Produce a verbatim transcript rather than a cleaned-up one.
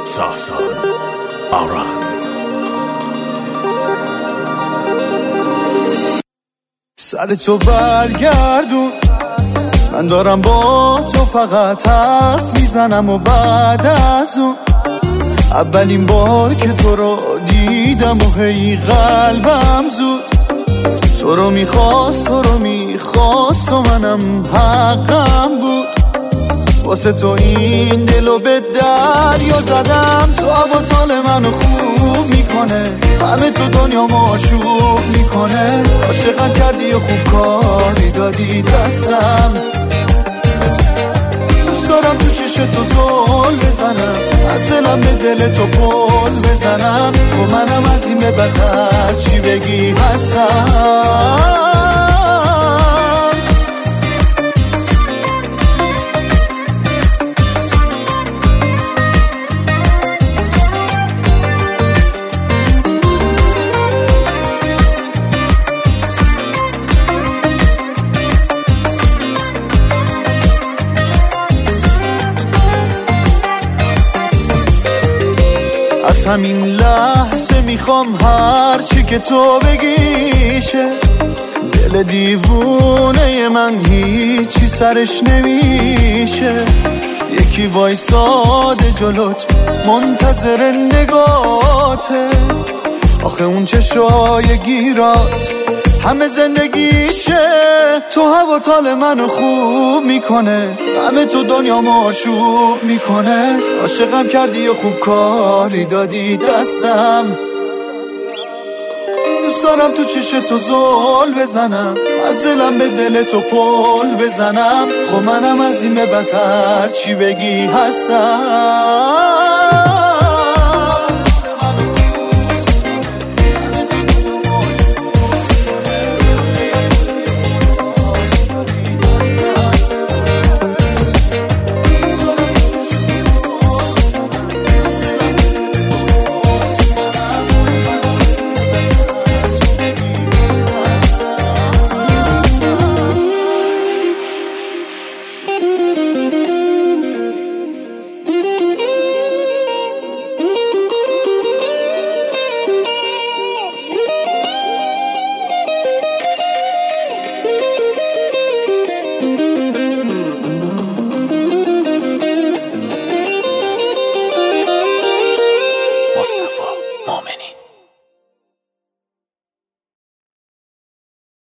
ساسان آران. سر تو برگردون، من دارم با تو فقط حرف میزنم و بعد از اون اولین بار که تو رو دیدم و هی قلبم زود تو رو میخواست تو رو میخواست و منم حقم بود واسه تو این دلو به دریا زدم. تو هواتال منو خوب میکنه، همه تو دنیا ماشوب میکنه، عاشقم کردی و خوب کاری دادی دستم. دوست دارم تو چشت تو زل بزنم، از دلم به دل تو پل بزنم. خب منم از این به بدتر چی بگی هستم. از همین لحظه میخوام هر چی که تو بگیشه. دل دیوونه من هیچی سرش نمیشه. یکی وایساده جلوت منتظر نگاته، آخه اون چشای گیرات همه زندگیشه. تو هواتال منو خوب میکنه، همه تو دنیا ماشوب میکنه، عاشقم کردی و خوب کاری دادی دستم. دوست دارم تو چشت تو زل بزنم، از دلم به دل تو پل بزنم. خب منم از این به بدتر چی بگی هستم.